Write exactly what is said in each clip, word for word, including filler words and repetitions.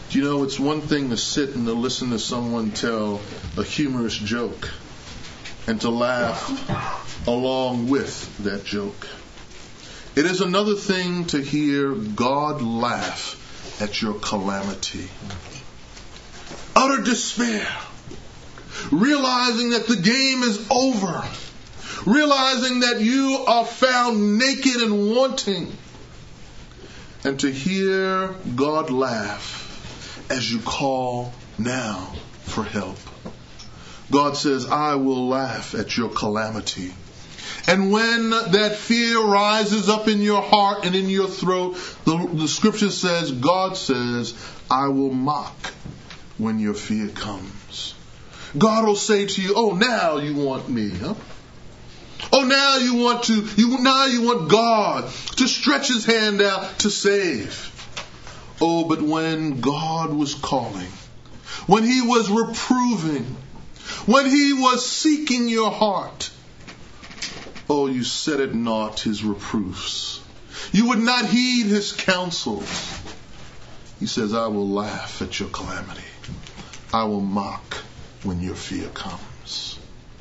You know, it's one thing to sit and to listen to someone tell a humorous joke and to laugh along with that joke. It is another thing to hear God laugh at your calamity. Utter despair. Realizing that the game is over. Realizing that you are found naked and wanting. And to hear God laugh as you call now for help. God says, I will laugh at your calamity. And when that fear rises up in your heart and in your throat, the, the scripture says, God says, I will mock when your fear comes. God will say to you, oh, now you want me, huh? Oh, now you want to, you now you want God to stretch his hand out to save. Oh, but when God was calling, when he was reproving, when he was seeking your heart, oh, you set at naught his reproofs. You would not heed his counsels. He says, I will laugh at your calamity. I will mock when your fear comes.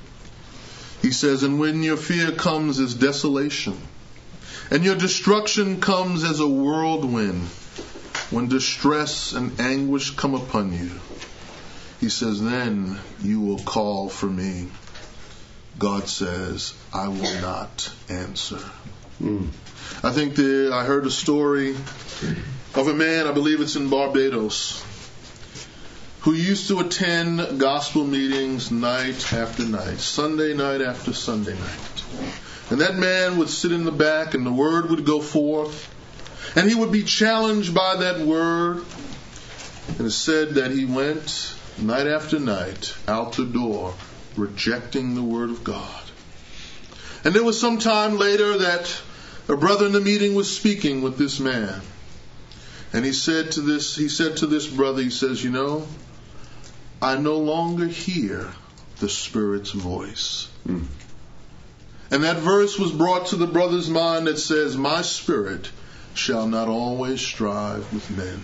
He says, and when your fear comes as desolation, and your destruction comes as a whirlwind, when distress and anguish come upon you, he says, then you will call for me. God says, I will not answer. Mm. I think the, I heard a story of a man, I believe it's in Barbados, who used to attend gospel meetings night after night, Sunday night after Sunday night. And that man would sit in the back and the word would go forth. And he would be challenged by that word. And it said that he went night after night out the door rejecting the word of God. And there was some time later that a brother in the meeting was speaking with this man. And he said to this, he said to this brother, he says, you know, I no longer hear the Spirit's voice. Mm. And that verse was brought to the brother's mind that says, my spirit shall not always strive with men.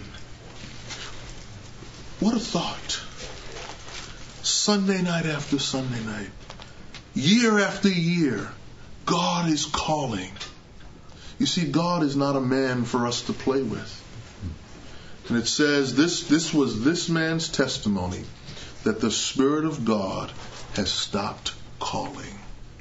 What a thought. Sunday night after Sunday night, year after year, God is calling. You see, God is not a man for us to play with. And it says this, this was this man's testimony that the Spirit of God has stopped calling.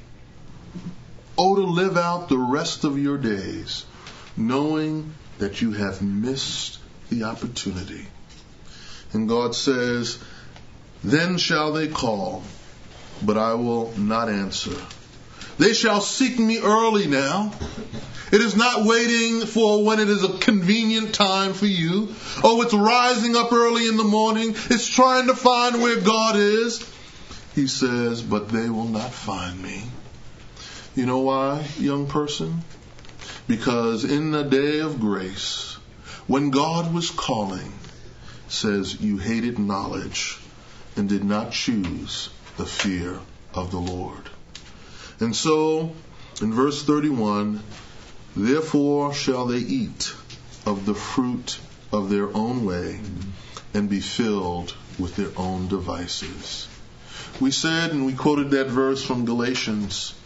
Oh, to live out the rest of your days knowing that you have missed the opportunity. And God says, then shall they call, but I will not answer. They shall seek me early now. It is not waiting for when it is a convenient time for you. Oh, it's rising up early in the morning. It's trying to find where God is. He says, but they will not find me. You know why, young person? Because in the day of grace, when God was calling, says you hated knowledge and did not choose the fear of the Lord. And so, in verse thirty-one, therefore shall they eat of the fruit of their own way and be filled with their own devices. We said, and we quoted that verse from Galatians,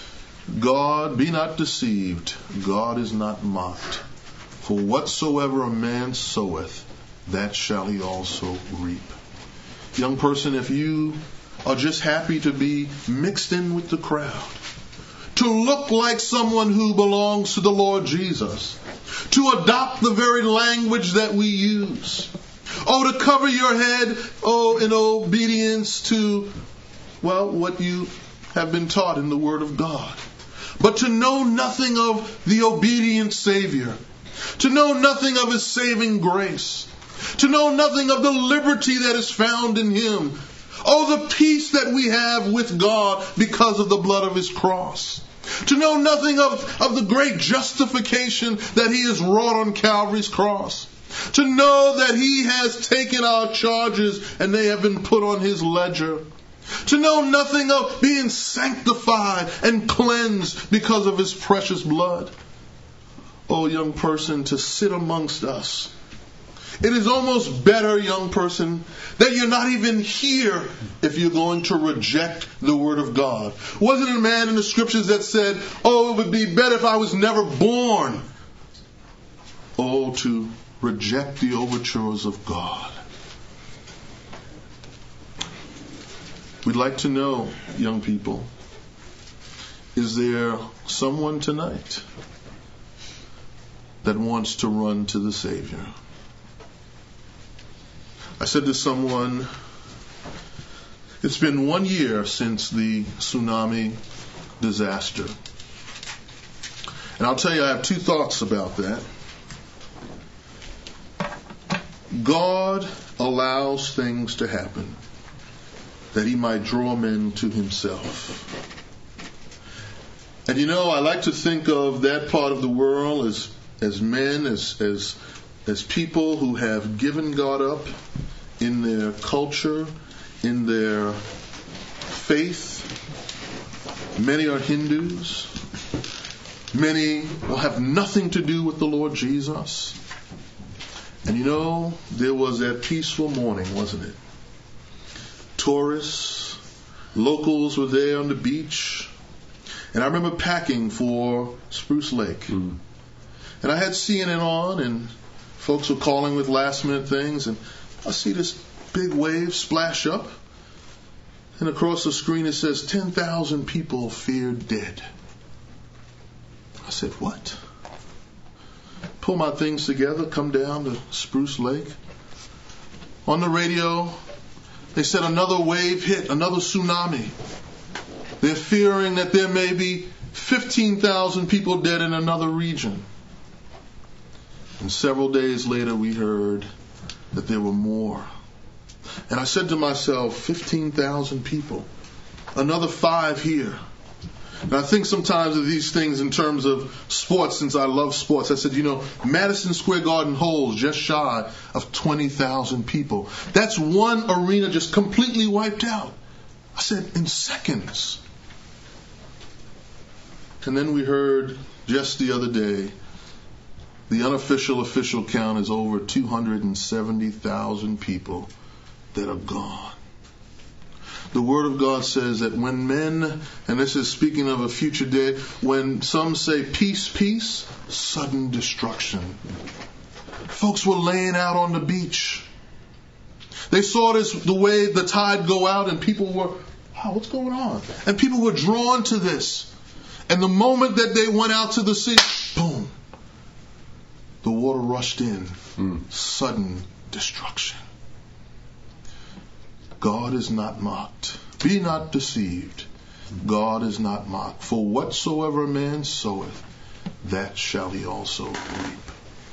God, be not deceived, God is not mocked. For whatsoever a man soweth, that shall he also reap. Young person, if you are just happy to be mixed in with the crowd, to look like someone who belongs to the Lord Jesus, to adopt the very language that we use, oh, to cover your head, oh, in obedience to, well, what you have been taught in the Word of God, but to know nothing of the obedient Savior, to know nothing of His saving grace, to know nothing of the liberty that is found in Him. Oh, the peace that we have with God because of the blood of His cross. To know nothing of, of the great justification that He has wrought on Calvary's cross. To know that He has taken our charges and they have been put on His ledger. To know nothing of being sanctified and cleansed because of His precious blood. Oh, young person, to sit amongst us It is almost better, young person, that you're not even here if you're going to reject the Word of God. Wasn't it a man in the Scriptures that said, oh, it would be better if I was never born? Oh, to reject the overtures of God. We'd like to know, young people, is there someone tonight that wants to run to the Savior? I said to someone, it's been one year since the tsunami disaster. And I'll tell you, I have two thoughts about that. God allows things to happen that He might draw men to Himself. And you know, I like to think of that part of the world as as men, as as as people who have given God up in their culture, in their faith. Many are Hindus. Many will have nothing to do with the Lord Jesus. And you know, there was that peaceful morning, wasn't it? Tourists, locals were there on the beach. And I remember packing for Spruce Lake. Mm. And I had C N N on, and folks were calling with last minute things, and I see this big wave splash up, and across the screen it says ten thousand people feared dead. I said, what? Pull my things together, come down to Spruce Lake. On the radio, they said another wave hit, another tsunami. They're fearing that there may be fifteen thousand people dead in another region. And several days later we heard that there were more. And I said to myself, fifteen thousand people, another five here. And I think sometimes of these things in terms of sports, since I love sports. I said, you know, Madison Square Garden holds just shy of twenty thousand people. That's one arena just completely wiped out. I said, in seconds. And then we heard just the other day, the unofficial official count is over two hundred seventy thousand people that are gone. The Word of God says that when men, and this is speaking of a future day, when some say peace, peace, sudden destruction. Folks were laying out on the beach. They saw this, the way the tide go out, and people were, wow, what's going on? And people were drawn to this. And the moment that they went out to the sea, boom, the water rushed in. Mm. Sudden destruction. God is not mocked. Be not deceived. God is not mocked. For whatsoever a man soweth, that shall he also reap.